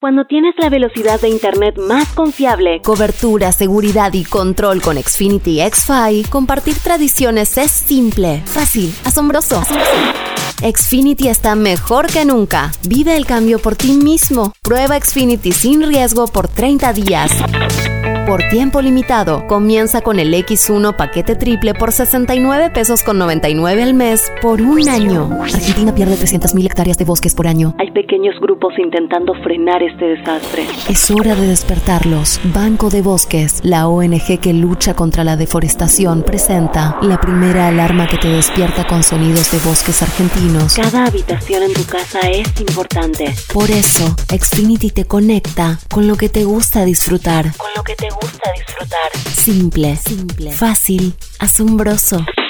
Cuando tienes la velocidad de internet más confiable, cobertura, seguridad y control con Xfinity X5, compartir tradiciones es simple, fácil, asombroso. Xfinity está mejor que nunca. Vive el cambio por ti mismo. Prueba Xfinity sin riesgo por 30 días. Por tiempo limitado, comienza con el X1 paquete triple por $69.99 al mes por un año. Argentina pierde 300.000 hectáreas de bosques por año. Hay pequeños grupos intentando frenar este desastre. Es hora de despertarlos. Banco de Bosques, la ONG que lucha contra la deforestación, presenta la primera alarma que te despierta con sonidos de bosques argentinos. Cada habitación en tu casa es importante. Por eso, Xfinity te conecta con lo que te gusta disfrutar. Simple, Simple, fácil, asombroso.